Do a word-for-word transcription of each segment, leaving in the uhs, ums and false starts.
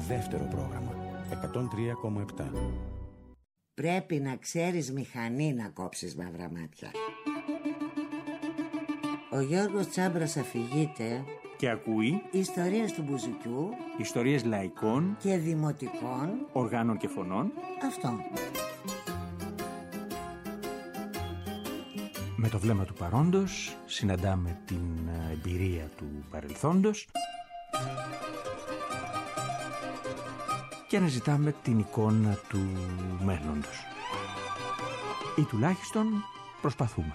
Δεύτερο πρόγραμμα εκατόν τρία κόμμα επτά. Πρέπει να ξέρεις μηχανή να κόψεις μαύρα μάτια. Ο Γιώργος Τσάμπρας αφηγείται και ακούει ιστορίες του μπουζουκιού, ιστορίες λαϊκών και δημοτικών οργάνων και φωνών. Αυτό. Με το βλέμμα του παρόντος συναντάμε την εμπειρία του παρελθόντος και αναζητάμε την εικόνα του μέλλοντος. Ή τουλάχιστον προσπαθούμε.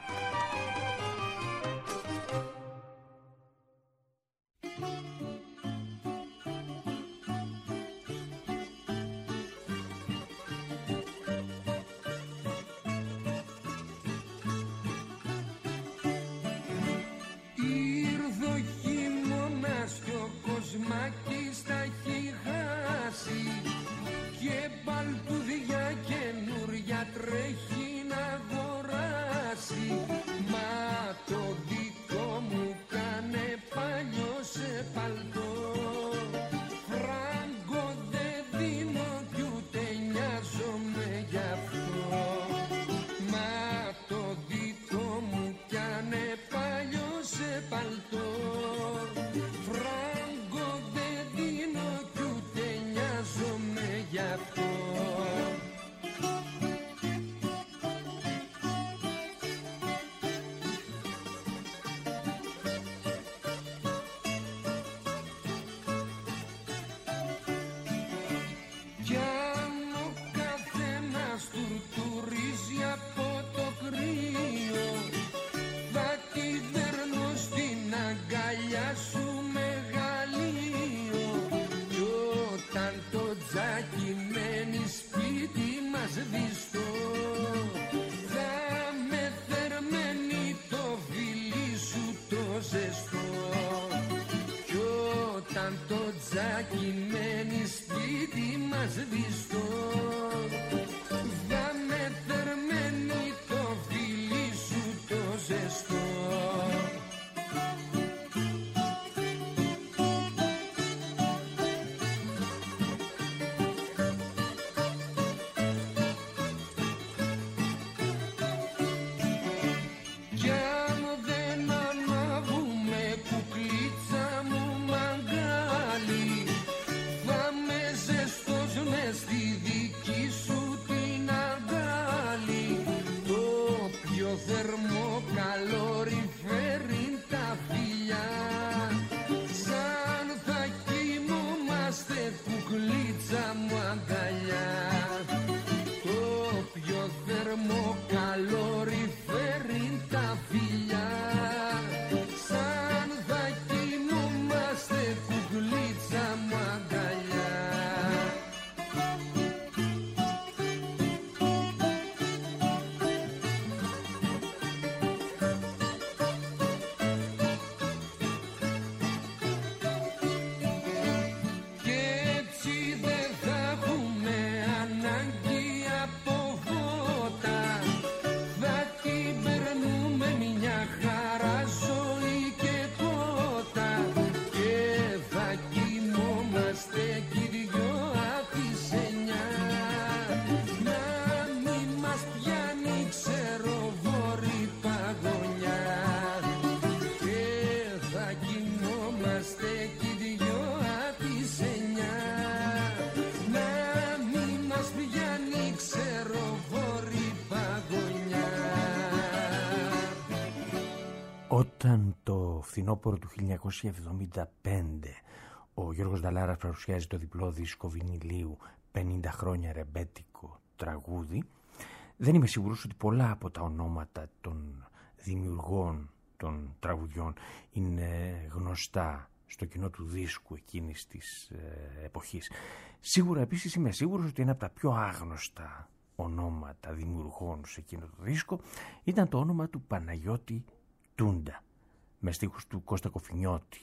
Όταν το φθινόπωρο του χίλια εννιακόσια εβδομήντα πέντε ο Γιώργος Νταλάρας παρουσιάζει το διπλό δίσκο βινιλίου πενήντα χρόνια ρεμπέτικο τραγούδι, δεν είμαι σίγουρος ότι πολλά από τα ονόματα των δημιουργών των τραγουδιών είναι γνωστά στο κοινό του δίσκου εκείνης της ε, εποχής. Σίγουρα επίσης είμαι σίγουρος ότι ένα από τα πιο άγνωστα ονόματα δημιουργών σε εκείνο το δίσκο ήταν το όνομα του Παναγιώτη Τούντα, με στίχους του Κώστα Κοφινιώτη.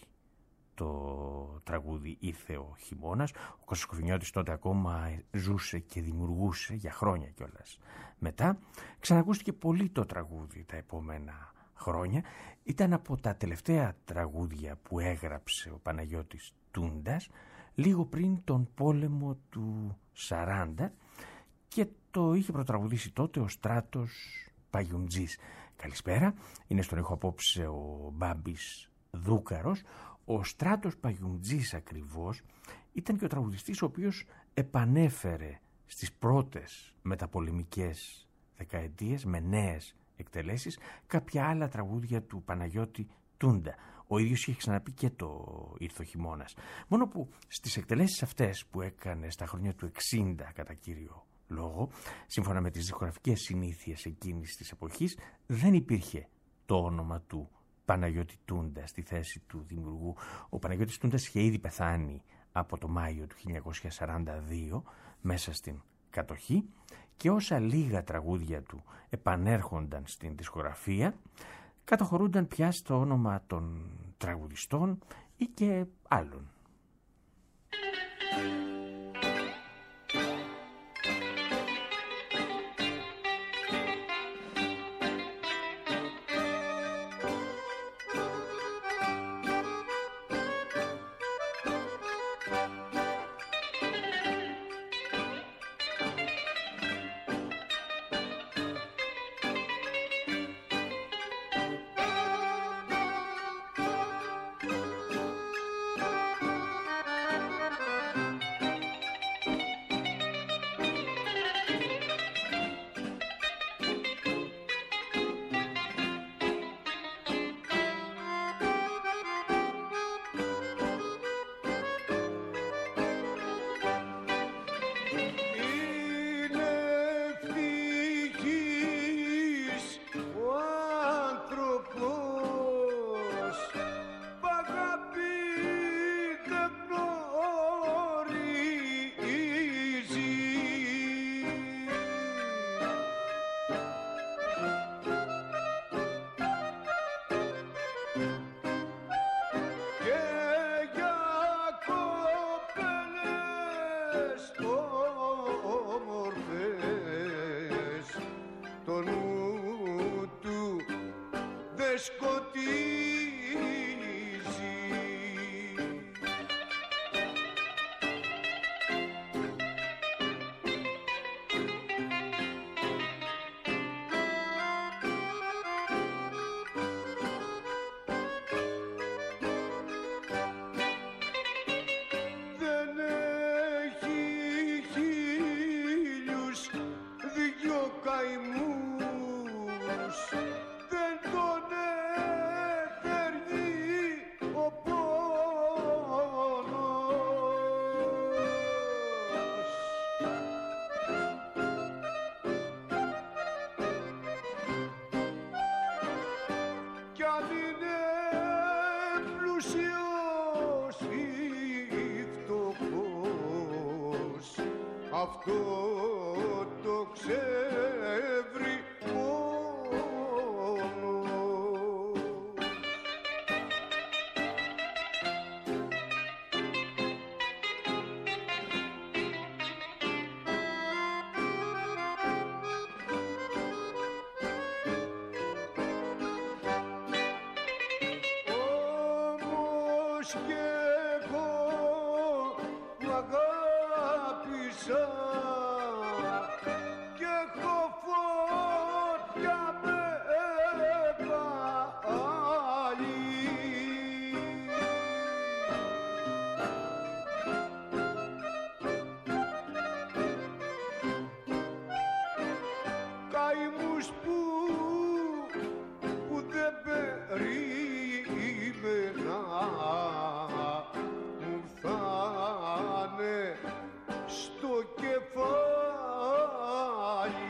Το τραγούδι «Ήρθε ο χειμώνας». Ο Κώστας Κοφινιώτης τότε ακόμα ζούσε και δημιουργούσε για χρόνια κιόλας. Μετά ξανακούστηκε πολύ το τραγούδι τα επόμενα χρόνια. Ήταν από τα τελευταία τραγούδια που έγραψε ο Παναγιώτης Τούντας, λίγο πριν τον πόλεμο του σαράντα και το είχε προτραγουδήσει τότε ο Στράτος Παγιουμτζής. Καλησπέρα, είναι στον ήχο απόψε ο Μπάμπης Δούκαρος. Ο Στράτος Παγιουμτζής ακριβώς ήταν και ο τραγουδιστής ο οποίος επανέφερε στις πρώτες μεταπολεμικές δεκαετίες με νέες εκτελέσεις κάποια άλλα τραγούδια του Παναγιώτη Τούντα. Ο ίδιος είχε ξαναπεί και το «Ήρθε ο χειμώνας». Μόνο που στις εκτελέσεις αυτές που έκανε στα χρόνια του εξήντα κατά κύριο λόγο, σύμφωνα με τις δισκογραφικές συνήθειες εκείνης της εποχής, δεν υπήρχε το όνομα του Παναγιώτη Τούντα στη θέση του δημιουργού. Ο Παναγιώτης Τούντας είχε ήδη πεθάνει από το Μάιο του χίλια εννιακόσια σαράντα δύο μέσα στην κατοχή και όσα λίγα τραγούδια του επανέρχονταν στην δισκογραφία καταχωρούνταν πια στο όνομα των τραγουδιστών ή και άλλων. Αυτό το ξεύρει μόνο. Όμως και εγώ που αγάπησα και έχω φωτιά με πάλι. Καημούς που, που δεν περίμενα μου φθάνε στο κεφάλι.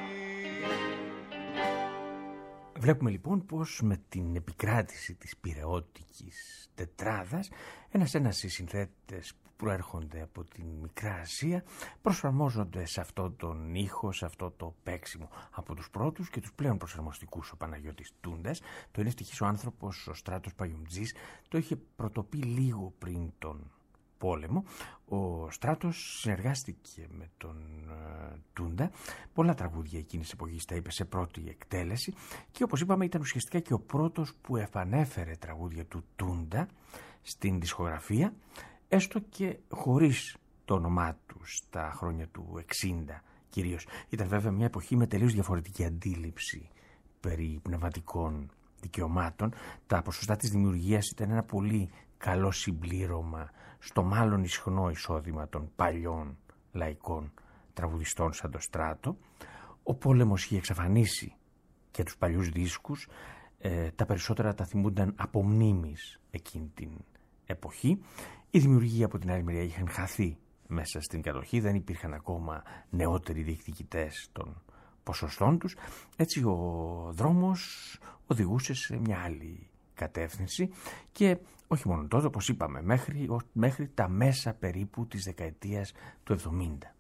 Βλέπουμε λοιπόν πως με την επικράτηση της πειραιώτικης τετράδας ένας-ένας οι συνθέτες που προέρχονται από την Μικρά Ασία προσαρμόζονται σε αυτό τον ήχο, σε αυτό το παίξιμο. Από τους πρώτους και τους πλέον προσαρμοστικούς ο Παναγιώτης Τούντας. Το είναι ευτυχής ο άνθρωπος, ο Στράτος Παγιουμτζής, το είχε πρωτοπεί λίγο πριν τον πόλεμο. Ο Στράτος συνεργάστηκε με τον uh, Τούντα. Πολλά τραγούδια εκείνης της εποχής τα είπε σε πρώτη εκτέλεση και όπως είπαμε ήταν ουσιαστικά και ο πρώτος που επανέφερε τραγούδια του Τούντα στην δισκογραφία έστω και χωρίς το όνομά του στα χρόνια του εξήντα κυρίως. Ήταν βέβαια μια εποχή με τελείως διαφορετική αντίληψη περί πνευματικών δικαιωμάτων. Τα ποσοστά της δημιουργίας ήταν ένα πολύ καλό συμπλήρωμα στο μάλλον ισχνό εισόδημα των παλιών λαϊκών τραγουδιστών σαν το Στράτο. Ο πόλεμος είχε εξαφανίσει και τους παλιούς δίσκους. Ε, τα περισσότερα τα θυμούνταν από μνήμης εκείνη την εποχή. Οι δημιουργοί από την άλλη μεριά είχαν χαθεί μέσα στην κατοχή, δεν υπήρχαν ακόμα νεότεροι διεκδικητές των ποσοστών τους. Έτσι ο δρόμος οδηγούσε σε μια άλλη κατεύθυνση και όχι μόνο τότε, όπως είπαμε, μέχρι, μέχρι τα μέσα περίπου της δεκαετίας του εβδομήντα.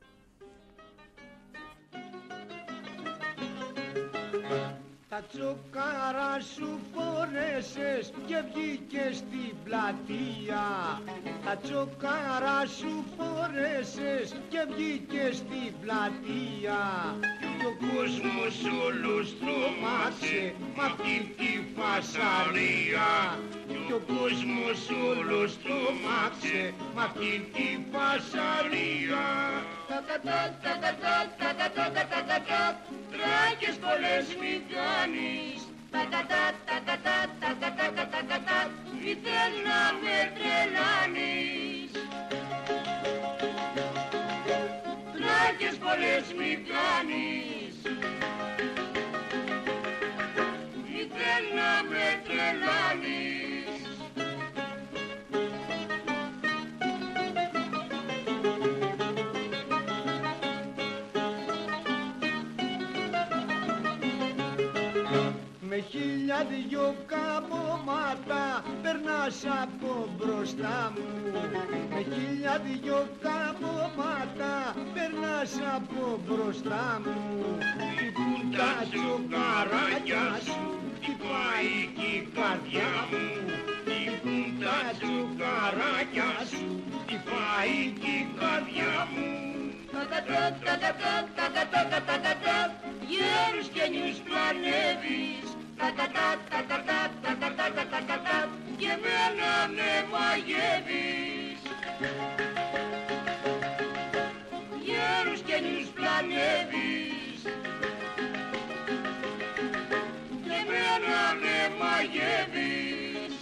Τα τσοκάρα σου φορέσες και βγήκες στην πλατεία. Τα τσοκάρα σου φορέσες και βγήκες στην πλατεία. Κι ο κόσμος όλος τρόμαξε μ' αυτήν τη φασαρία. Κι ο κόσμος όλος τρόμαξε μ' αυτήν τη φασαρία. Τράκες πολλές μη κάνεις, μη θέλει να με τρελάνεις. Τράκες πολλές μη κάνεις, μη θέλει να με τρελάνεις. Με χίλια δυο καμώματα περνάς από μπροστά μου. Με χίλια δυο καμώματα περνάς από μπροστά μου. Χτυπούν τα τσοκαράκια σου, χτυπάει κι η καρδιά μου. Χτυπούν τα τσοκαράκια σου, χτυπάει κι η καρδιά μου. Γέρους και νιούς πλανεύεις, και μένα με μαγεύεις. Γέρους και νιούς πλανεύεις, και μένα με μαγεύεις.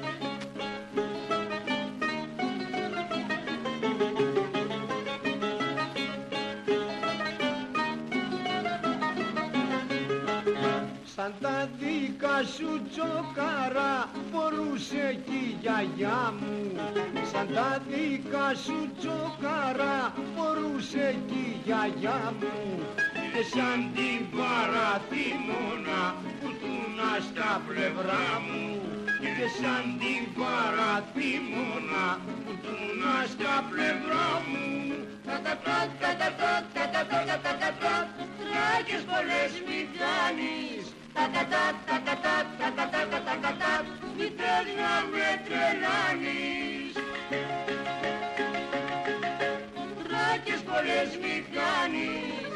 Σαν τα δικά σου τσοκαρά φορούσε κι η γιαγιά μου. Σαν τα δικά σου τσοκαρά φορούσε κι η γιαγιά μου. Και σαν την παραθύμωνα που τούνα στα πλευρά μου. Και σαν την παραθύμωνα που τούνα στα πλευρά μου. Τράκες πολλές μη κάνεις, μη θέλει να με τρελάνεις. Τράκες πολλές μη κάνεις,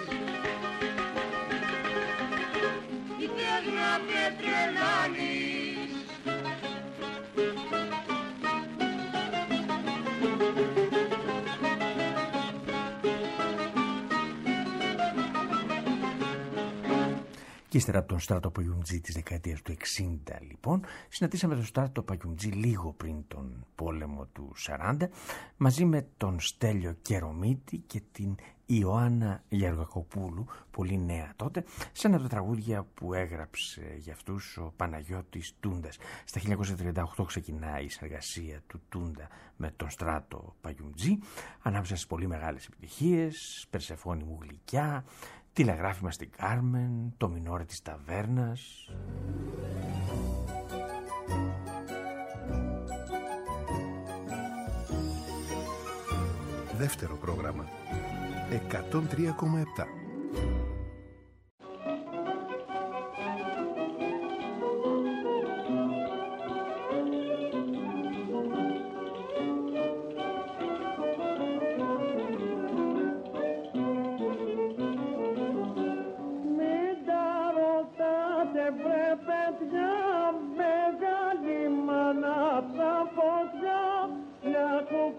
μη θέλει να με τρελάνεις. Και ύστερα από τον Στράτο Παγιουμτζή της δεκαετίας του εξήντα, λοιπόν, συναντήσαμε τον Στράτο Παγιουμτζή λίγο πριν τον πόλεμο του σαράντα, μαζί με τον Στέλιο Κερομίτη και την Ιωάννα Γεωργακοπούλου, πολύ νέα τότε, σε ένα από τα τραγούδια που έγραψε για αυτούς ο Παναγιώτης Τούντας. Στα χίλια εννιακόσια τριάντα οκτώ ξεκινάει η συνεργασία του Τούντα με τον Στράτο Παγιουμτζή, ανάμεσα στις πολύ μεγάλες επιτυχίες, Περσεφόνη μου γλυκιά, Τηλεγράφημα στην Κάρμεν, το Μινόρε της Ταβέρνας. Δεύτερο πρόγραμμα εκατόν τρία κόμμα επτά. Μια κουκ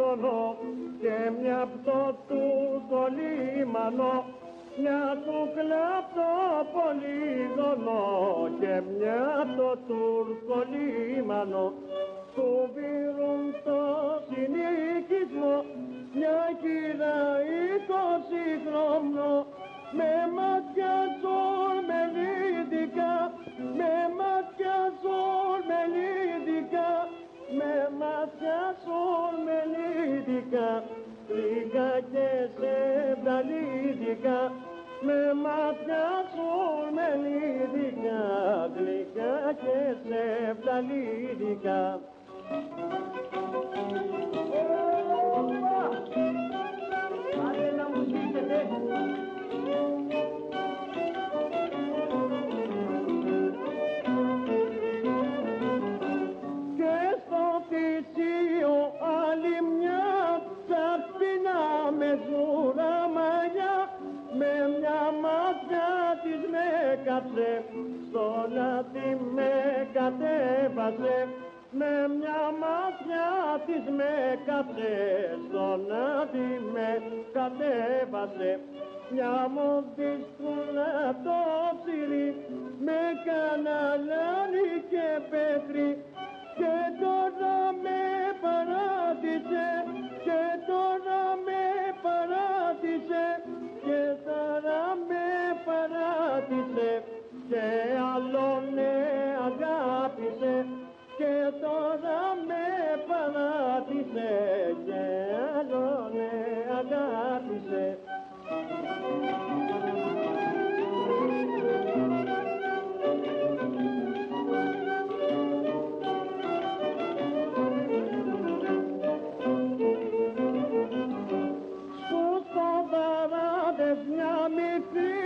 πολύδωνο και μια πτώ του κολύμανο, μια του κλαπτό πολύδωνο και μια το τουρκολίμανο, του πήρουν το συνοικισμό μια κύρα είκοσι χρόνο, με μάτια ζορμελίδικα, με μάτια ζορμελίδικα, με μάτια ζορμελίδικα, γλυκά και σεβδαλίδικα, με μάτια ζορμελίδικα, γλυκά και σεβδαλίδικα. Άντε να μου ζήσετε. Και στο θυσίο άλλη μια τσαρπίνα με ζούρα μαλλιά, με μια μάτια της με κάψε, στο λάδι με κατέβασε, με μια μάτια της με κάψε, στο λάδι με κατέβασε, μια μοντίσκουλα το ψηρί, με καναλάνι και πέτρι, και τώρα με παράτησε, και τώρα με παράτησε, και τώρα με παράτησε, και άλλον αγάπησε, και τώρα με παράτησε, και άλλον αγάπησε. Στους ποδαράδες μια μικρή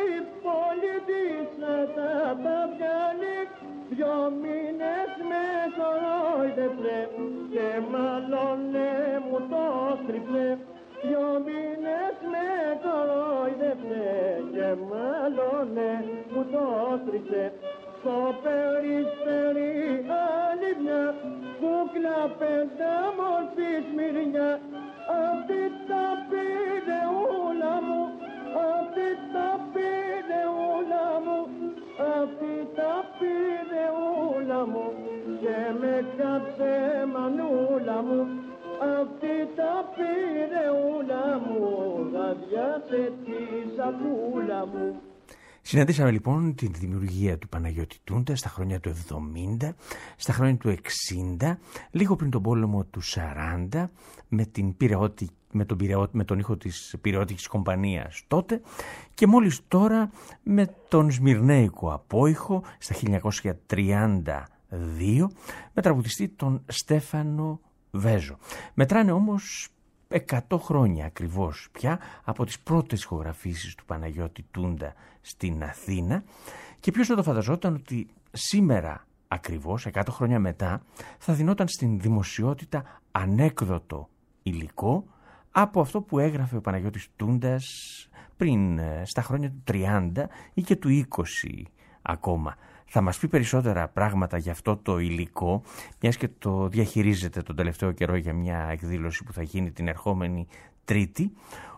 πολιτήσα τα βγάλει, δυο μήνες με κορόιδεψε και μάλλονε μου το στριψε. Δυο μήνες με κορόιδεψε και μάλλονε μου το στριψε. Στο περιστέρι άλλη μια κούκλα πεντάμορφη σμυρνιά, αυτή τα πήρε όλα μου, αυτή τα πήρε όλα μου, αυτή τα πήρε όλα μου, και με κάψε μανούλα μου, αυτή τα πήρε όλα μου, γαδιάσε τη σακούλα μου. Συναντήσαμε λοιπόν την δημιουργία του Παναγιώτη Τούντα στα χρόνια του εβδομήντα, στα χρόνια του εξήντα, λίγο πριν τον πόλεμο του σαράντα, με, την Πειραιώτη, με, τον, Πειραιώτη, με τον ήχο της Πειραιώτικης Κομπανίας τότε, και μόλις τώρα με τον Σμυρνέικο απόϊχο στα χίλια εννιακόσια τριάντα δύο, με τραγουδιστή τον Στέφανο Βέζο. Μετράνε όμως εκατό χρόνια ακριβώς πια από τις πρώτες ηχογραφήσεις του Παναγιώτη Τούντα στην Αθήνα, και ποιος θα το φανταζόταν ότι σήμερα ακριβώς εκατό χρόνια μετά θα δινόταν στην δημοσιότητα ανέκδοτο υλικό από αυτό που έγραφε ο Παναγιώτης Τούντας πριν, στα χρόνια του τριάντα ή και του είκοσι ακόμα. Θα μας πει περισσότερα πράγματα για αυτό το υλικό, μιας και το διαχειρίζεται τον τελευταίο καιρό για μια εκδήλωση που θα γίνει την ερχόμενη Τρίτη,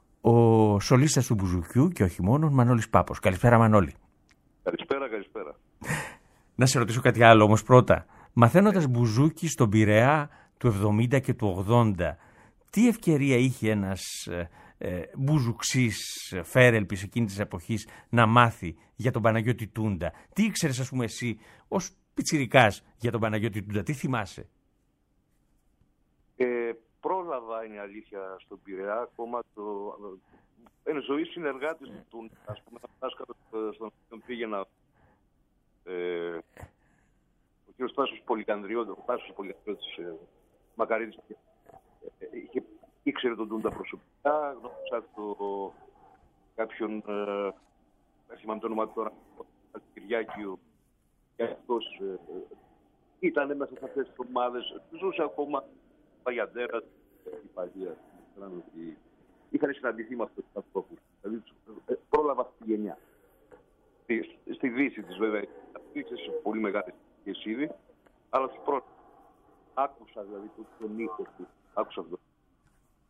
ο σολίστας του Μπουζουκιού και όχι μόνο, Μανώλης Πάπος. Καλησπέρα, Μανώλη. Καλησπέρα, καλησπέρα. Να σε ρωτήσω κάτι άλλο όμως πρώτα. Μαθαίνοντας μπουζούκι στον Πειραιά του εβδομήντα και του ογδόντα, τι ευκαιρία είχε ένας ε, ε, μπουζουξής φέρελπης εκείνης της εποχής να μάθει για τον Παναγιώτη Τούντα? Τι ήξερες, ας πούμε, εσύ ως πιτσιρικάς για τον Παναγιώτη Τούντα? Τι θυμάσαι? Ε, πρόλαβα, είναι αλήθεια, στον Πειραιά, ακόμα το... Εν ζωή συνεργάτης του Τούντα, ας πούμε, δάσκαλος στον οποίο πήγαινα. Ε, ο κ. Τάσος Πολυκανδριώτης, ο Τάσος Πολυκανδριώτης ε, Μακαρίτης, ε, ε, είχε, ήξερε τον Τούντα προσωπικά, γνώρισα το κάποιον, ε, δεν θυμάμαι το όνομα τώρα, ο Κυριάκιο, και αυτός ε, ε, ήταν μέσα σε αυτές τις ομάδες, ζούσε ακόμα Παγιαντέρας, η Παγία, είχαν συναντηθεί με αυτούς τους ανθρώπους, δηλαδή ε, πρόλαβα αυτή τη γενιά. Στη, στη δύση της βέβαια, υπήρξε σε πολύ μεγάλες ηλικίες ήδη, αλλά στην πρώτη άκουσα δηλαδή τον ήχο του, άκουσα αυτό.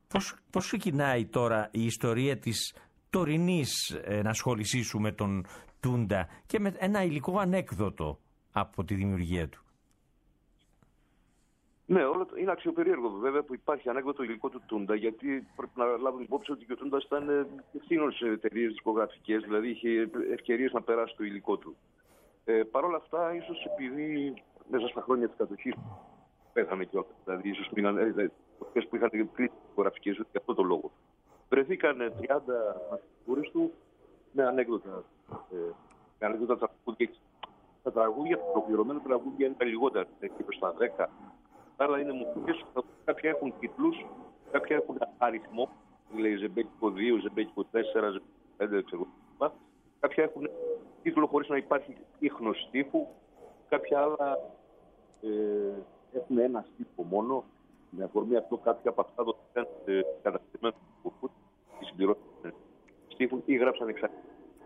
Πώς, πώς ξεκινάει τώρα η ιστορία της τωρινής ενασχόλησής σου με τον Τούντα και με ένα υλικό ανέκδοτο από τη δημιουργία του? Ναι, όλο το, είναι αξιοπερίεργο βέβαια που υπάρχει ανέκδοτο υλικό του Τούντα, γιατί πρέπει να λάβουμε υπόψη ότι και ο Τούντας ήταν ευθύνων σε εταιρείες δισκογραφικές, δηλαδή είχε ευκαιρίες να περάσει το υλικό του. Ε, Παρ' όλα αυτά, ίσως επειδή μέσα στα χρόνια της κατοχής πέθανε κιόλας, δηλαδή ίσως μείναν αυτές που είχαν κλείσει δισκογραφικές για αυτό το λόγο. Βρεθήκαν τριάντα φιγούρες του με ανέκδοτα, ε, με ανέκδοτα τραγούδια. Τα τραγούδια, τα ολοκληρωμένα τραγούδια είναι τα λιγότερα, γύρω στα δέκα. Άλλα είναι μουσικές, κάποια έχουν τίτλους, κάποια έχουν αριθμό, δηλαδή ζεμπέκικο δύο, ζεμπέκικο τέσσερα, ζεμπέκικο πέντε, ξέρω. Κάποια έχουν τίτλο χωρίς να υπάρχει ίχνος στίχου, κάποια άλλα ε, έχουν ένα στίχο μόνο. Με αφορμή αυτό, κάποια από αυτά το ήταν ε, καταστημένοι του ή συμπληρώσαν στίχους ή γράψαν εξαρτήτως.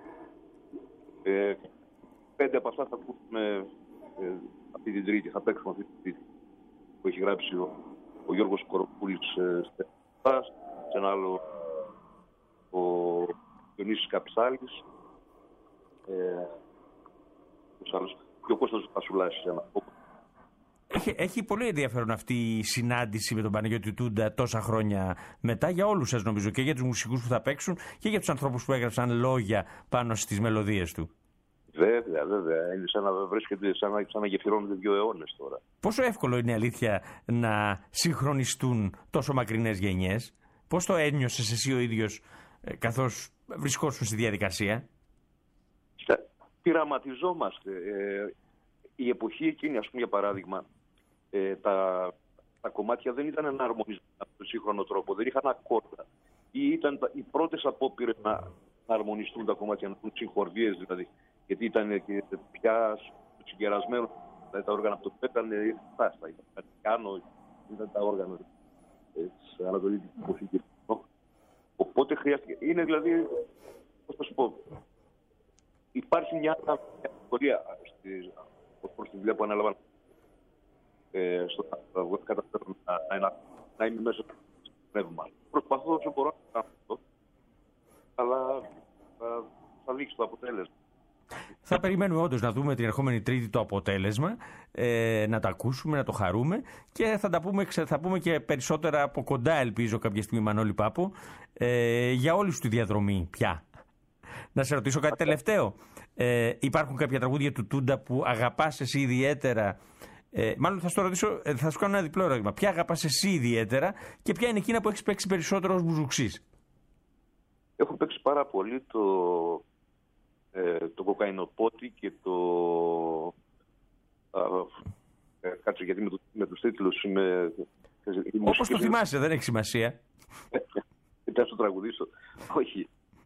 Ε, πέντε από αυτά θα ακούσουμε ε, αυτή την Τρίτη, θα παίξουμε αυτή την Τρίτη που έχει γράψει ο, ο Γιώργος Κοροπούλης ε, Στεφάς, σε ένα άλλο ο Διονύσης Καψάλης, ε, άλλος, και ο Κώστας Πασουλάς σε ένα. Έχει, έχει πολύ ενδιαφέρον αυτή η συνάντηση με τον Παναγιώτη Τούντα τόσα χρόνια μετά, για όλους σας νομίζω, και για τους μουσικούς που θα παίξουν και για τους ανθρώπους που έγραψαν λόγια πάνω στις μελωδίες του. Βέβαια, βέβαια. Είναι σαν να βρίσκεται, σαν να, σαν να γεφυρώνονται δύο αιώνες τώρα. Πόσο εύκολο είναι, αλήθεια, να συγχρονιστούν τόσο μακρινές γενιές? Πώς το ένιωσες εσύ ο ίδιος ε, καθώς βρισκόσουν στη διαδικασία? Πειραματιζόμαστε. Ε, η εποχή εκείνη, ας πούμε, για παράδειγμα, ε, τα, τα κομμάτια δεν ήταν εναρμονισμένα με τον σύγχρονο τρόπο, δεν είχαν ακόρτα. Ή ήταν τα, οι πρώτες απόπειρες να, να αρμονιστούν τα κομμάτια, να έχουν συγχορδίες δηλαδή. Γιατί ήταν και πια συγκερασμένο, δηλαδή τα όργανα αυτό ήταν φάστα, ήταν πιάνο, ήταν τα όργανα της ανατολικής μουσικής. Οπότε χρειάστηκε. Είναι δηλαδή, πώς θα σου πω, υπάρχει μια ιστορία προς τη δουλειά που ανέλαβαν ε, στο να καταφέρω να, να, να είμαι μέσα στο πνεύμα. Προσπαθώ όσο μπορώ να κάνω αυτό, αλλά θα, θα δείξει το αποτέλεσμα. Θα περιμένουμε όντως να δούμε την ερχόμενη Τρίτη το αποτέλεσμα, ε, να το ακούσουμε, να το χαρούμε και θα τα πούμε, θα πούμε και περισσότερα από κοντά, ελπίζω κάποια στιγμή, Μανώλη Πάπο, ε, για όλη σου τη διαδρομή πια. Να σε ρωτήσω κάτι τελευταίο. Ε, υπάρχουν κάποια τραγούδια του Τούντα που αγαπάς εσύ ιδιαίτερα? Ε, μάλλον θα σου το ρωτήσω, θα σου κάνω ένα διπλό ερώτημα. Ποια αγαπάς εσύ ιδιαίτερα και ποια είναι εκείνα που έχεις παίξει περισσότερο ως μπουζουξής? Έχω παίξει πάρα πολύ το, ε, το κοκαϊνοπότη και το... Α, ε, κάτσε, γιατί με, το, με τους τίτλους είμαι... Όπως το θυμάσαι, δεν έχει σημασία. Θα σου τραγουδήσω. Όχι.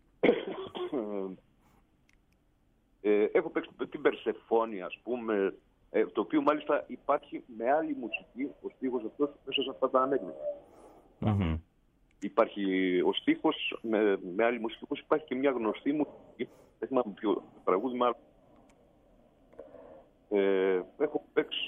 Ε, έχω παίξει την Περσεφόνη, ας πούμε, ε, το οποίο μάλιστα υπάρχει με άλλη μουσική, ο στίχος αυτός μέσα σε αυτά τα ανέκδοτα. Mm-hmm. Υπάρχει ο στίχος με, με άλλη μουσική, όπως υπάρχει και μια γνωστή μουσική, δεν θυμάμαι ποιο τραγούδι, μάλλον. Ε, έχω παίξει...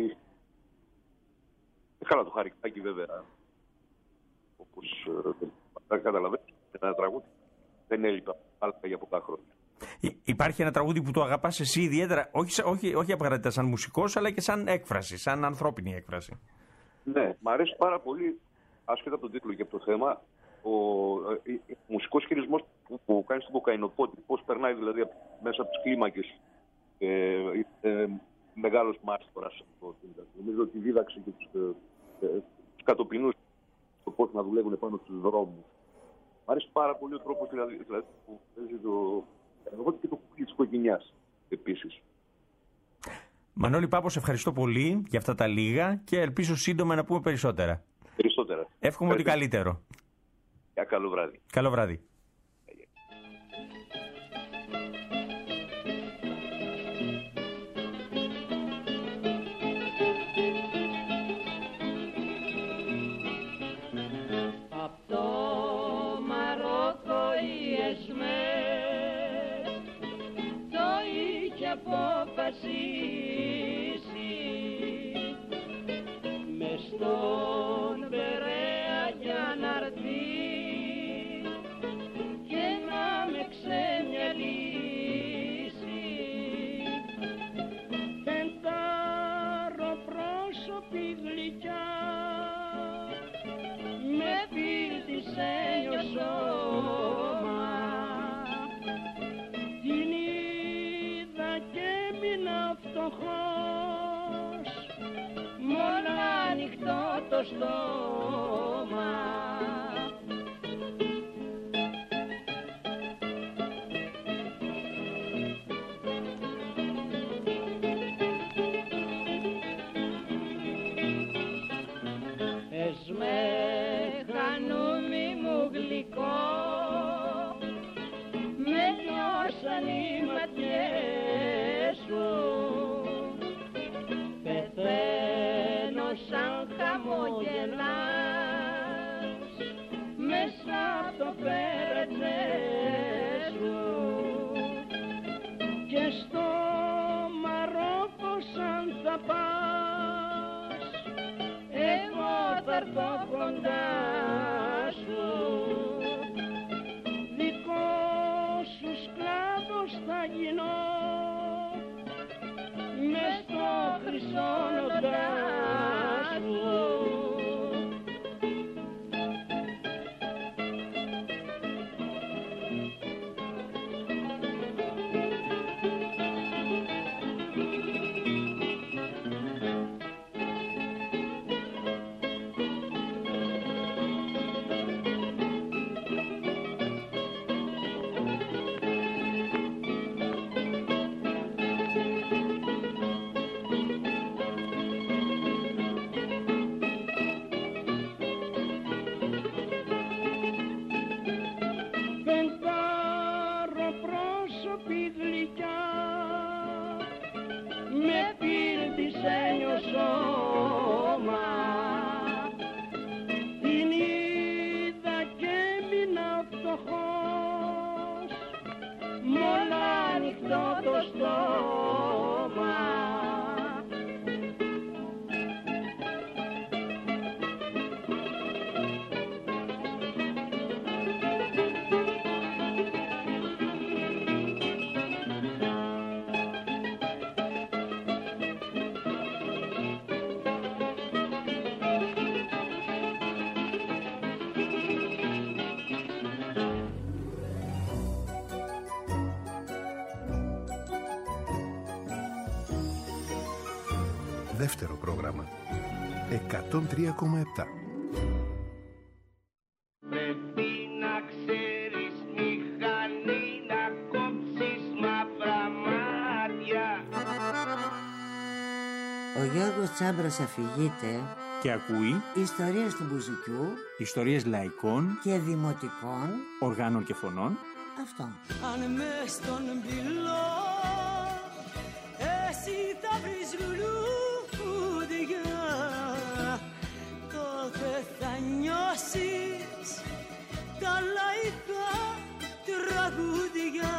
Καλά το Χαρικάκι βέβαια, όπως ε, καταλαβαίνεις, ένα τραγούδι. Δεν έλειπα άλλα για πολλά χρόνια. Υπάρχει ένα τραγούδι που το αγαπάς εσύ ιδιαίτερα, όχι, όχι, όχι απαραίτητα σαν μουσικός, αλλά και σαν έκφραση, σαν ανθρώπινη έκφραση? Ναι, μ' αρέσει πάρα πολύ, άσχετα από τον τίτλο και από το θέμα, ο, ο, ο μουσικός χειρισμός που, που κάνει στον κοκαϊνοπότη. Πώς περνάει δηλαδή μέσα από τις κλίμακες. Ε, ε, μεγάλος μάστορας. Νομίζω ότι δίδαξε και τους, ε, ε, τους κατοπινούς στο πώς να δουλεύουν πάνω στους δρόμους. Μ' αρέσει πάρα πολύ ο τρόπος δηλαδή, δηλαδή, που παίζει το... Εγώ και το κουκλί της οικογένειας επίσης. Μανώλη Πάπο, σε ευχαριστώ πολύ για αυτά τα λίγα και ελπίζω σύντομα να πούμε περισσότερα. Περισσότερα. Εύχομαι ότι καλύτερο. Για καλό βράδυ. Καλό βράδυ. Μες στον Περαία για να το στόμα. Πες με χανούμι μου γλυκό, με νιώσαν οι ματιές σου, πεθαίνω σαν χαμογελάς μέσα απ' το πέρετζέ σου, και στο Μαρόκο σαν θα πας εγώ θα έρθω κοντά σου, δικός σου σκλάβος θα γίνω μες στο χρυσό νοτά σου. Δεύτερο πρόγραμμα. εκατόν τρία κόμμα επτά. Πρέπει να ξέρεις μηχανή να κόψεις μαύρα μάτια. Ο Γιώργος Τσάμπρας αφηγείται Και ακούει ιστορίες του μπουζουκιού ιστορίες λαϊκών και δημοτικών οργάνων και φωνών. Αυτό. Αν μες στον πυλό εσύ θα βρεις λουλούδια, τότε θα νιώσεις τα λαϊκά τραγούδια.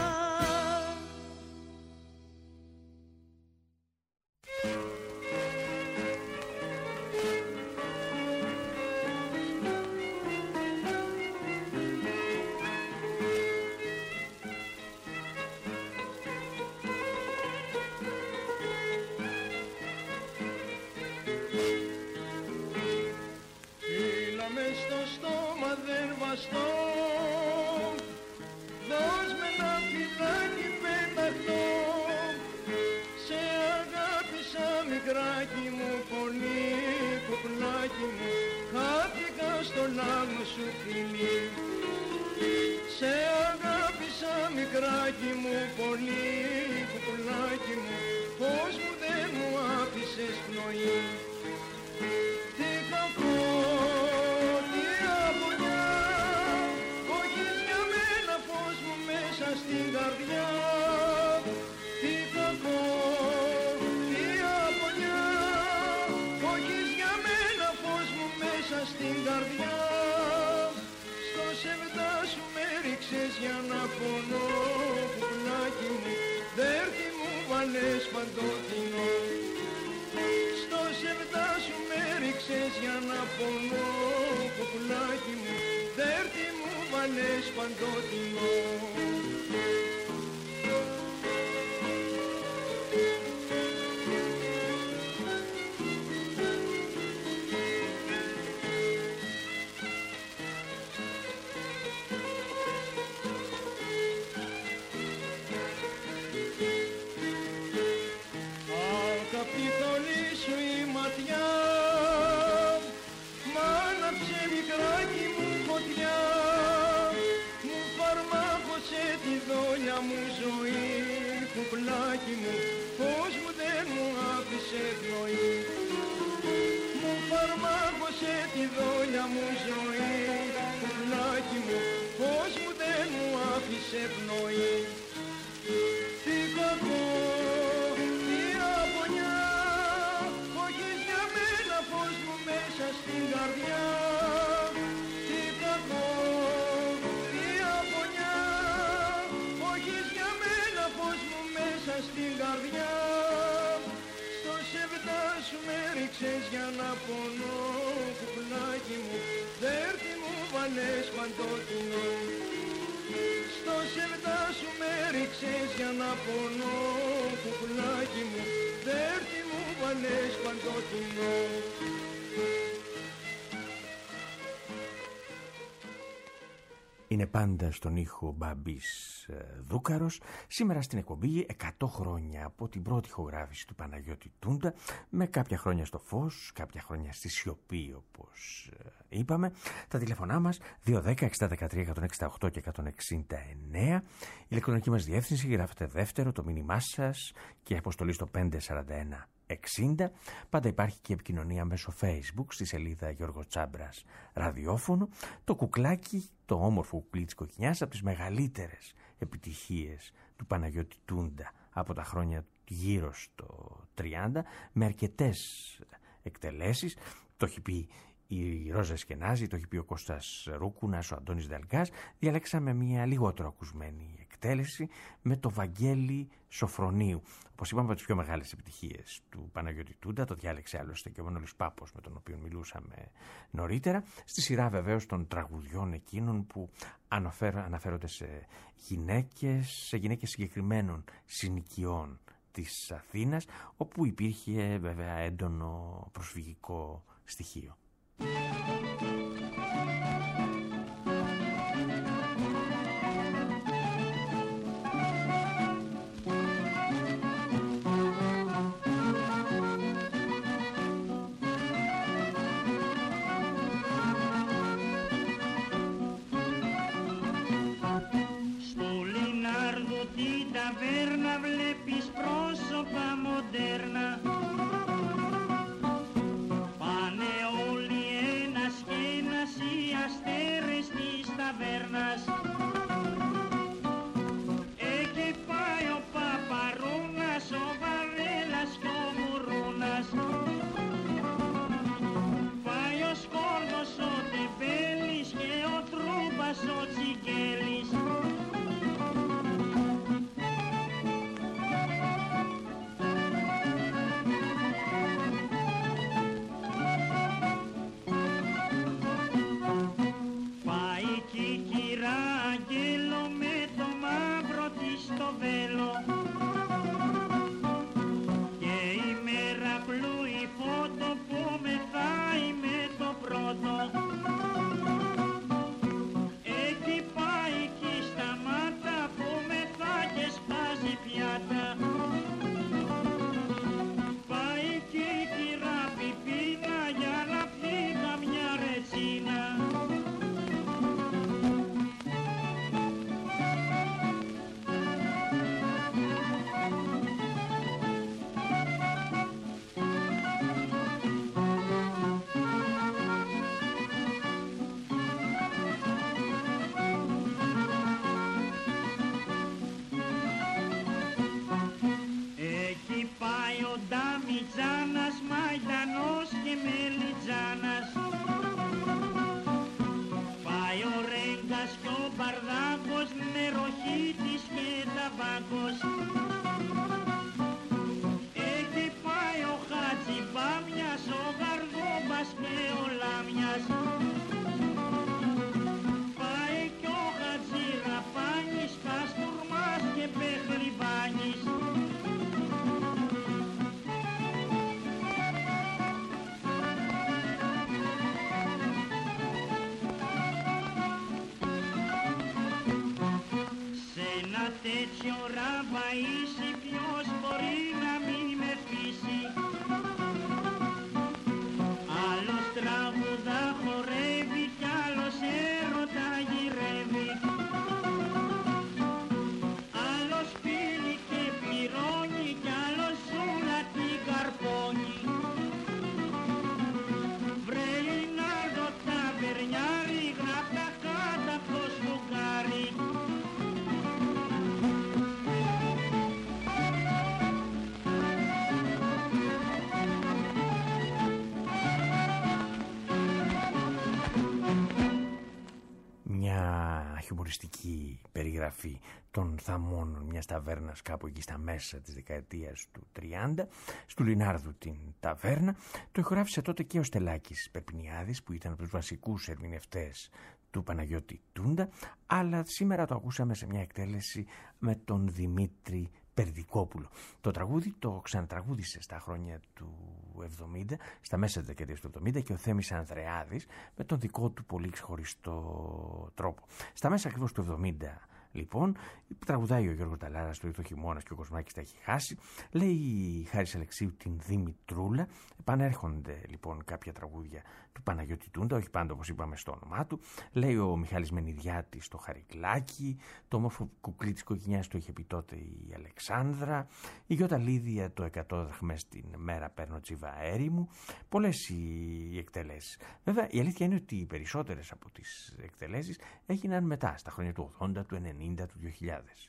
σεβαστώ. Δώσ' με ένα φιλάκι πέταχτο. Σε αγάπησα μικράκι μου, πολύ κουπλάκι μου. Χάθηκα στον άμμο σου φιλί. Σε αγάπησα μικράκι μου, πολύ κουπλάκι μου. Πώς μου δεν μου άφησες πνοή. Τι κακό, τι αγωνιά, έχεις για μένα φως μου μέσα στην καρδιά. Τι κακό, τι αγωνιά, έχεις για μένα φως μου μέσα στην καρδιά. Στο σεβδά σου με ρίξες για να πονώ, κουπλάκι μου, δέρτη μου βάλες παντότινο. Στο σεβδά σου με ρίξες για να πονώ, κουπλάκι μου, δέρτη μου βάλες παντότινο. έριξες για να πονώ κουκλάκι μου, δέρτη μου βαλές παντότινο. Στο σελτά σου με έριξες για να πονώ κουκλάκι μου, δέρτη μου βαλές παντότινο. Είναι πάντα στον ήχο Μπάμπης Δούκαρος. Σήμερα στην εκπομπή εκατό χρόνια από την πρώτη ηχογράφηση του Παναγιώτη Τούντα, με κάποια χρόνια στο φως, κάποια χρόνια στη σιωπή όπως είπαμε. Τα τηλεφωνά μας δύο δέκα εξήντα δεκατρία εκατόν εξήντα οκτώ και εκατόν εξήντα εννέα. Η ηλεκτρονική μας διεύθυνση, γράφετε δεύτερο το μήνυμά σας και αποστολή στο πέντε σαράντα ένα εξήντα. Πάντα υπάρχει και επικοινωνία μέσω Facebook στη σελίδα Γιώργο Τσάμπρας ραδιόφωνο. Το κουκλάκι, το όμορφο κουκλί της Κοκκινιάς, από τις μεγαλύτερες επιτυχίες του Παναγιώτη Τούντα από τα χρόνια γύρω στο τριάντα, με αρκετές εκτελέσεις. Το έχει πει η Ρόζα Σκενάζη, το έχει πει ο Κώστας Ρούκουνας, ο Αντώνης Δελγκάς. Διαλέξαμε μια λιγότερο ακουσμένη εκτέλεση με το Βαγγέλη Σοφρονίου. Όπως είπαμε, από τις πιο μεγάλες επιτυχίες του Παναγιώτη Τούντα. Το διάλεξε άλλωστε και ο Μανώλης Πάπος, με τον οποίο μιλούσαμε νωρίτερα. Στη σειρά βεβαίως των τραγουδιών εκείνων που αναφέρονται σε γυναίκες, σε γυναίκες συγκεκριμένων συνοικιών της Αθήνας, όπου υπήρχε βέβαια έντονο προσφυγικό στοιχείο. χιουμοριστική περιγραφή των θαμώνων μιας ταβέρνας κάπου εκεί στα μέσα της δεκαετίας του τριάντα, στου Λινάρδου την ταβέρνα. Το ηχογράφησε τότε και ο Στελάκης Πεπνιάδης, που ήταν από τους βασικούς ερμηνευτές του Παναγιώτη Τούντα, αλλά σήμερα το ακούσαμε σε μια εκτέλεση με τον Δημήτρη Περδικόπουλο. Το τραγούδι το ξανατραγούδισε στα χρόνια του εβδομήντα, στα μέσα της δεκαετίας του εβδομήντα, και ο Θέμης Ανδρεάδης με τον δικό του πολύ ξεχωριστό τρόπο. Στα μέσα ακριβώς του εβδομήντα, λοιπόν, τραγουδάει ο Γιώργος Νταλάρας το «Ήρθε ο χειμώνας και ο Κοσμάκης τα έχει χάσει». Λέει η Χάρης Αλεξίου την Δημητρούλα. Επανέρχονται λοιπόν κάποια τραγούδια του Παναγιώτη Τούντα, όχι πάντα όπως είπαμε στο όνομά του. Λέει ο Μιχάλης Μενιδιάτης το «Χαρικλάκι», το όμορφο κουκλί της Κοκκινιάς το είχε πει τότε η Αλεξάνδρα, η Γιώτα Λίδια το «εκατό δραχμές την μέρα παίρνω τσιβαέρι μου». Πολλές οι εκτελέσεις. Βέβαια η αλήθεια είναι ότι οι περισσότερες από τις εκτελέσεις έγιναν μετά, στα χρόνια του ογδόντα, του ενενήντα, του δύο χιλιάδες.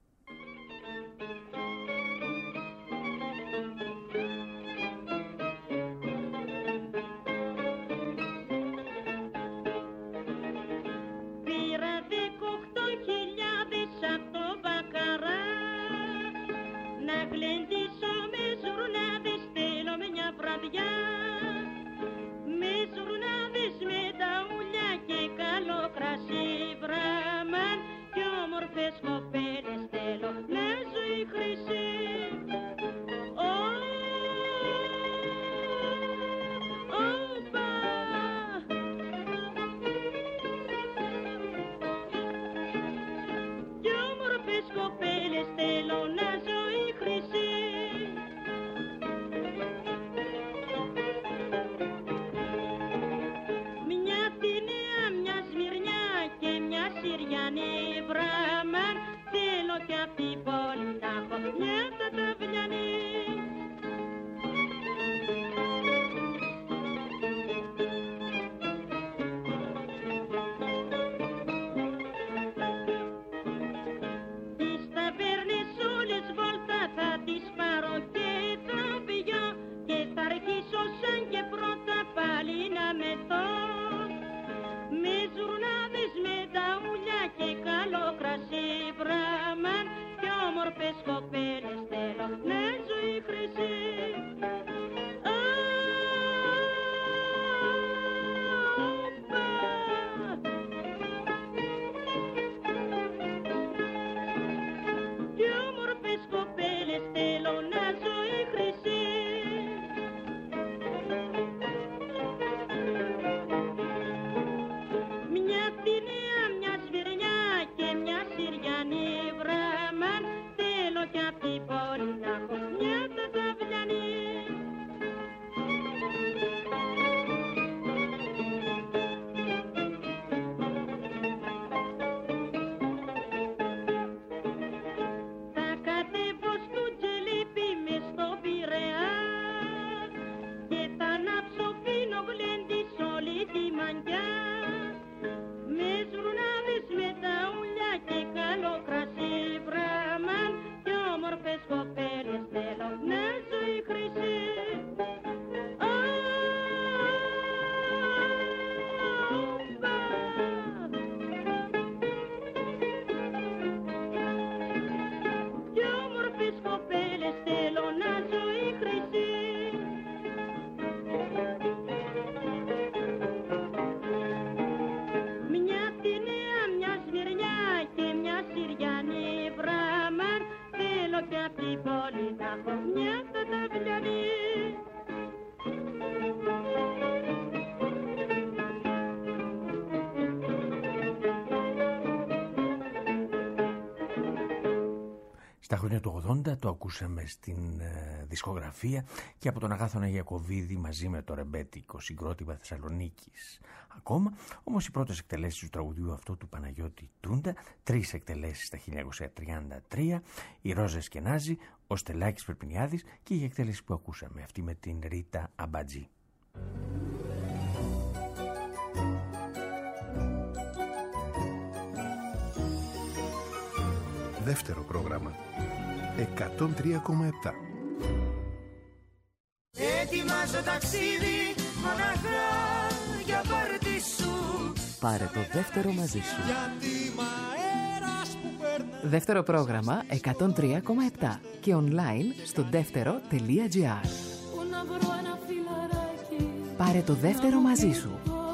Στα χρόνια του ογδόντα το ακούσαμε στην ε, δισκογραφία και από τον Αγάθωνα Ιακωβίδη μαζί με το ρεμπέτικο συγκρότημα Θεσσαλονίκης. Ακόμα, όμως οι πρώτες εκτελέσεις του τραγουδιού αυτού του Παναγιώτη Τούντα, τρεις εκτελέσεις τα χίλια εννιακόσια τριάντα τρία, η Ρόζα Σκενάζη, ο Στελάκης Περπινιάδης και η εκτέλεση που ακούσαμε, αυτή με την Ρίτα Αμπατζή. Δεύτερο πρόγραμμα. εκατόν τρία κόμμα επτά. Ετοιμάζω ταξίδι μοναχά για πάρτι σου. Πάρε το δεύτερο μαζί σου. Δεύτερο πρόγραμμα εκατόν τρία κόμμα επτά και online στο δεύτερο.gr. Πάρε το δεύτερο μαζί σου.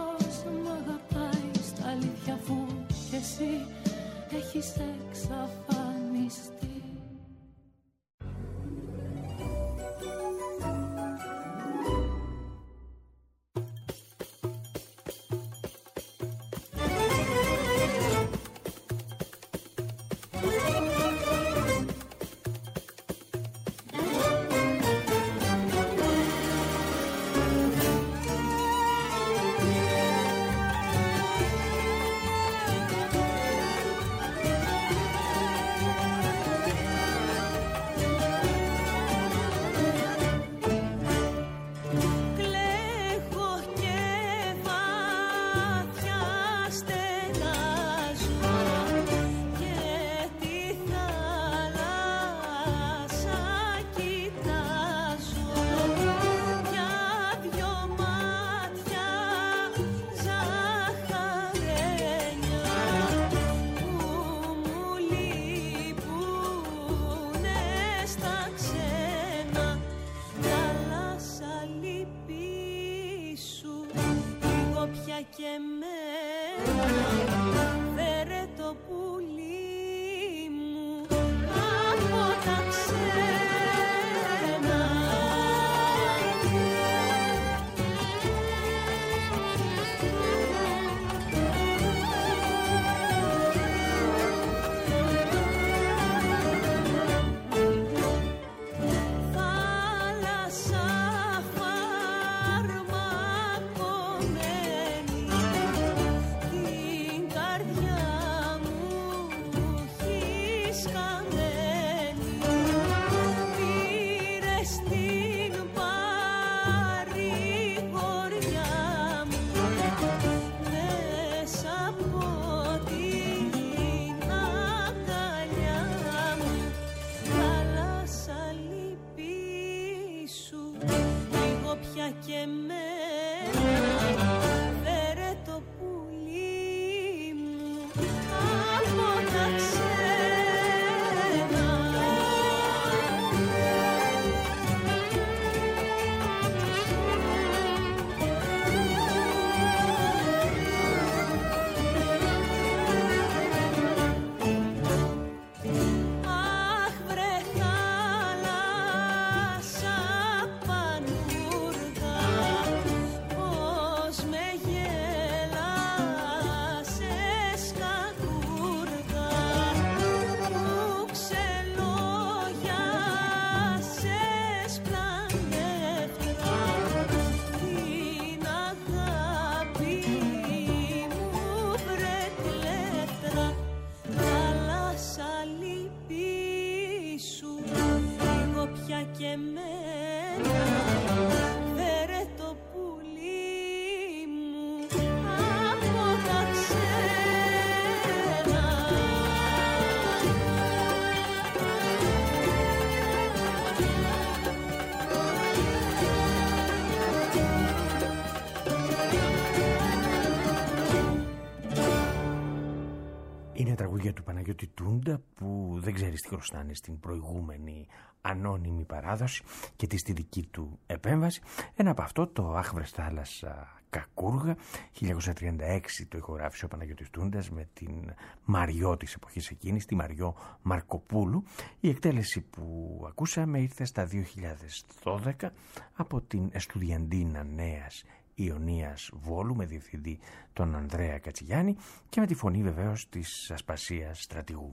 Είναι τραγούδια του Παναγιώτη Τούντα που δεν ξέρεις τι χρωστάνε στην προηγούμενη ανώνυμη παράδοση και τη στη δική του επέμβαση. Ένα από αυτό, το «Αχ βρες θάλασσα Κακούργα», χίλια εννιακόσια τριάντα έξι το ηχογράφησε ο Παναγιώτης Τούντας με την Μαριό της εποχής εκείνης, τη Μαριό Μαρκοπούλου. Η εκτέλεση που ακούσαμε ήρθε στα δύο χιλιάδες δώδεκα από την Εστουδιαντίνα Νέας Ιωνίας Βόλου με διευθυντή τον Ανδρέα Κατσιγιάννη και με τη φωνή βεβαίως της Ασπασίας Στρατηγού.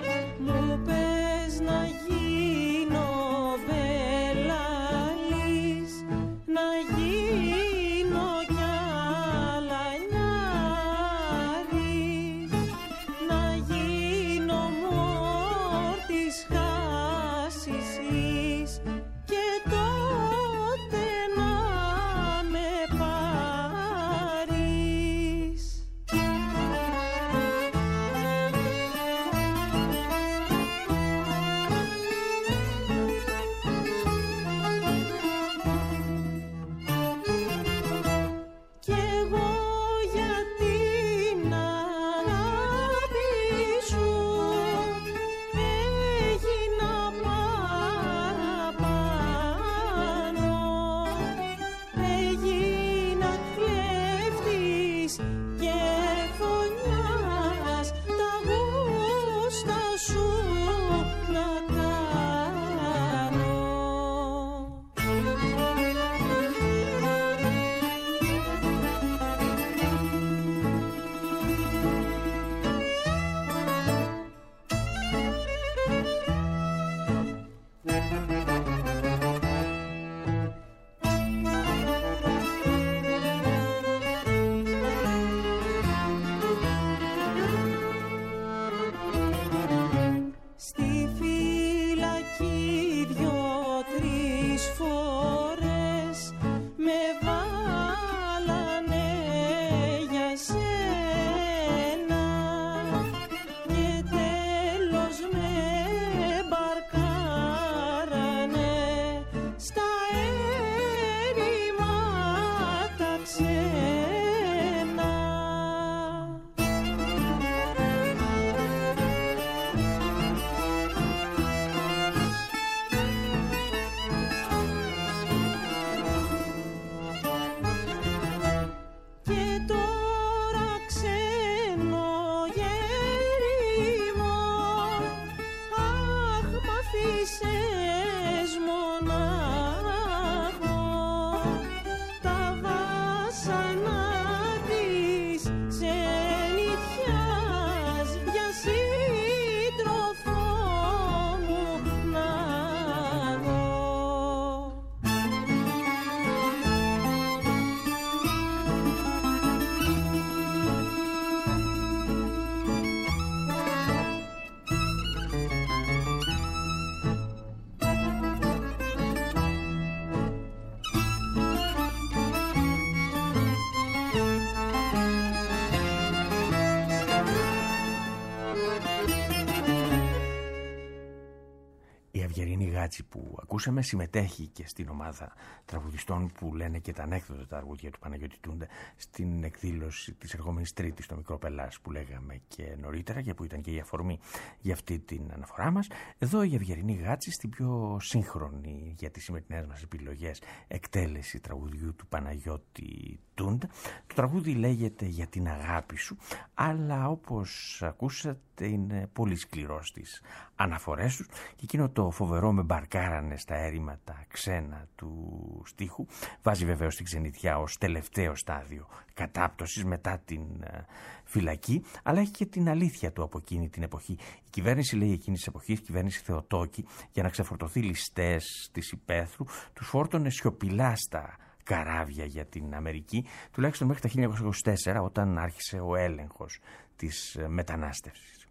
Μου πες να γίνω βελαλή Γάτση που ακούσαμε συμμετέχει και στην ομάδα τραγουδιστών που λένε και τα ανέκδοτα τα τραγούδια του Παναγιώτη Τούντα στην εκδήλωση της ερχόμενης Τρίτης στο Μικρό Πελάς που λέγαμε και νωρίτερα και που ήταν και η αφορμή για αυτή την αναφορά μας. Εδώ η Ευγερινή Γάτση στην πιο σύγχρονη για τις σημερινές μας επιλογές εκτέλεση τραγουδιού του Παναγιώτη Τούντα. Το τραγούδι λέγεται «Για την αγάπη σου», αλλά όπως ακούσατε είναι πολύ σκληρό στις αναφορές τους και εκείνο το φοβερό με μπαρκάρανε στα έρημα τα ξένα του στίχου βάζει βεβαίως την ξενιτιά ως τελευταίο στάδιο κατάπτωσης μετά την φυλακή, αλλά έχει και την αλήθεια του από εκείνη την εποχή. Η κυβέρνηση, λέει, εκείνης της εποχής, η κυβέρνηση Θεοτόκη, για να ξεφορτωθεί ληστές της υπαίθρου, τους φόρτωνε σιωπηλά στα καράβια για την Αμερική, τουλάχιστον μέχρι τα χίλια εννιακόσια είκοσι τέσσερα, όταν άρχισε ο έλεγχος της μετανάστευσης.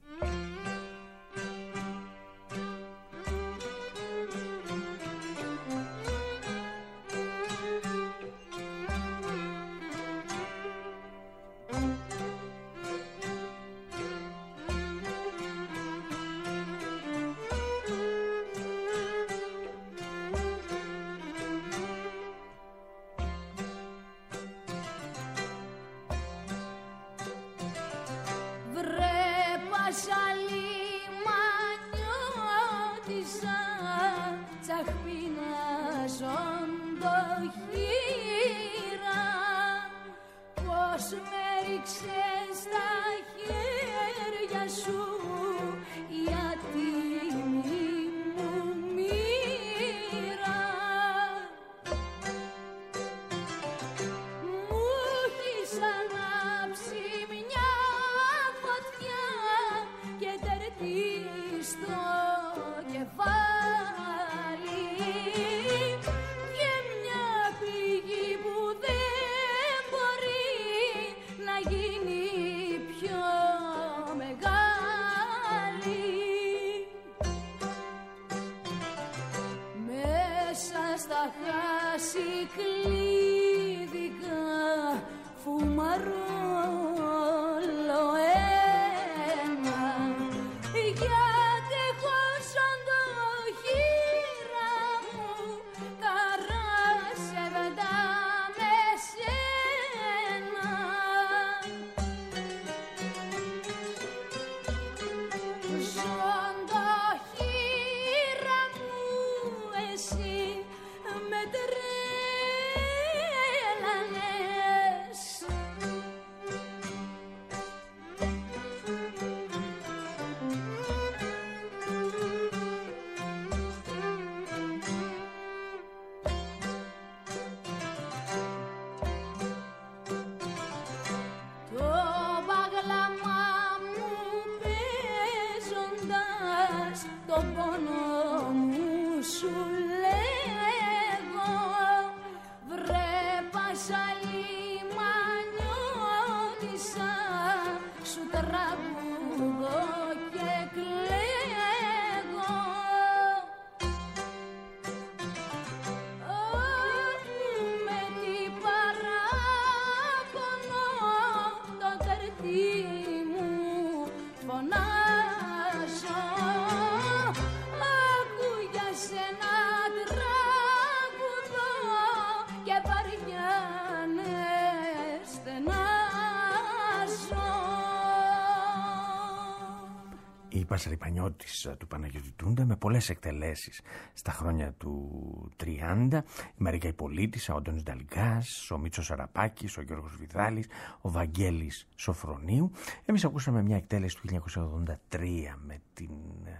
Πασαρυπανιώτης του Παναγιώτη Τούντα με πολλές εκτελέσεις στα χρόνια του τριάντα, η Μαρίκα η Πολίτισσα, ο Αντώνης Νταλγκάς, ο Μίτσος Αραπάκης, ο Γιώργος Βιδάλης, ο Βαγγέλης Σοφρονίου. Εμείς ακούσαμε μια εκτέλεση του χίλια εννιακόσια ογδόντα τρία με την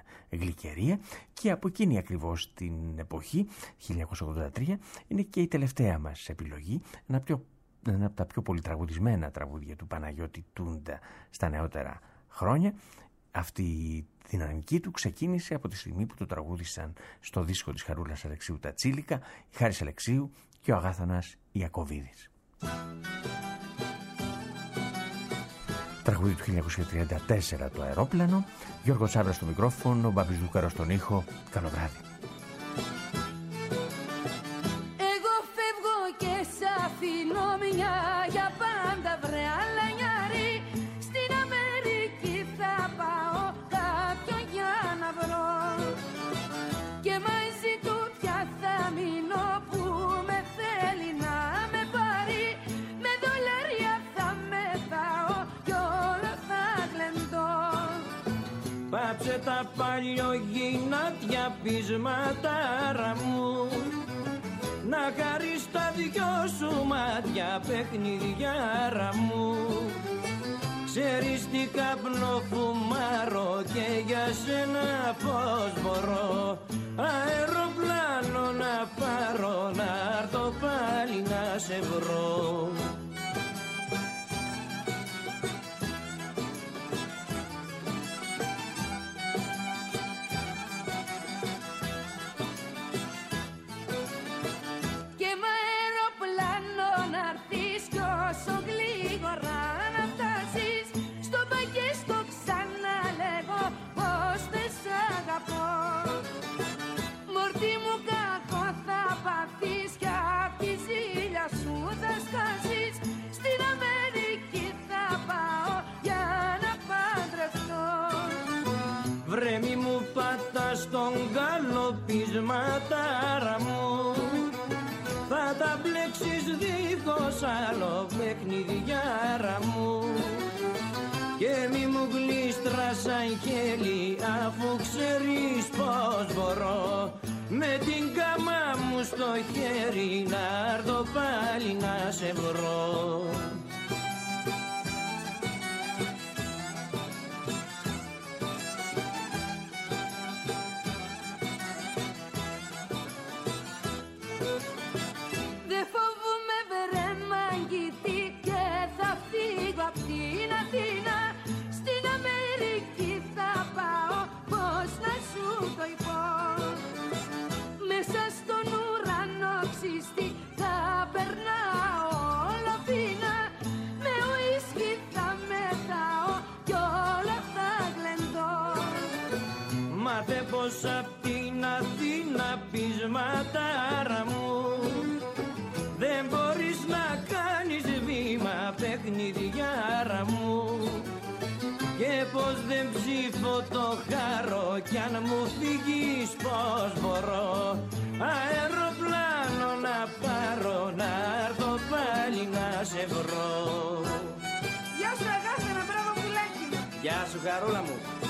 Γλυκερία και από εκείνη ακριβώς την εποχή, χίλια εννιακόσια ογδόντα τρία, είναι και η τελευταία μας επιλογή, ένα, πιο, ένα από τα πιο πολυτραγουδισμένα τραγούδια του Παναγιώτη Τούντα στα νεότερα χρόνια. Αυτή η δυναμική του ξεκίνησε από τη στιγμή που το τραγούδισαν στο δίσκο της Χαρούλας Αλεξίου τα Τσίλικα, η Χάρης Αλεξίου και ο Αγάθωνας Ιακωβίδης. Τραγούδι του χίλια εννιακόσια τριάντα τέσσερα το αερόπλανο, Γιώργος Σάβρας στο μικρόφωνο, ο Μπάμπης Δούκαρος στον ήχο. Καλό βράδυ. Εγώ φεύγω και σ' αφήνω μια για πάντα βρε αλανιάρη. Στην Αμερική θα πάω κάποιον για να βρω και Κάψε τα παλιογυνάτια πεισματάρα μου, να χαρείς τα δυο σου μάτια παιχνιδιάρα μου. Ξέρεις τι καπνό φουμάρω και για σένα πώς μπορώ αεροπλάνο να πάρω, να έρθω πάλι να σε βρω. Και με αεροπλάνο να έρθεις κι όσο γλίγορα να φτάσεις στο παγέστο ξαναλέγω πως δεν σ' αγαπώ. Μορτή μου κακό θα πάθεις κι απ' τη ζήλια σου θα σκάσεις. Στην Αμερική θα πάω για να παντρευτώ. Βρε μη μου πατάς τον καλοπισματάρα μου, θα τα μπλέξεις δίχως άλλο παιχνιδιάρα μου. Και μη μου γλίστρας σαν χέλη, αφού ξέρεις πως μπορώ με την κάμα μου στο χέρι να έρθω πάλι να σε βρω. Δε φοβούμαι βρε μαγκητή και θα φύγω απ' την Αθήνα. Στην Αμερική θα πάω, πώς να σου το πω. Μέσα στον ουρανό ξύστη θα περνάω όλο πίνα. Με ουίσκι θα μετάω κι όλα θα γλεντώ. Μάθε πως απ' την Αθήνα πεισματάρα μου δεν μπορείς να κάνεις βήμα παιχνιδιάρα μου. Και πως δεν ψήφω το χάρο κι αν μου φύγεις πως μπορώ αεροπλάνο να πάρω, να έρθω πάλι να σε βρω. Γεια σου αγάπη, ένα μπράβο πουλάκι μου. Γεια σου χαρούλα μου.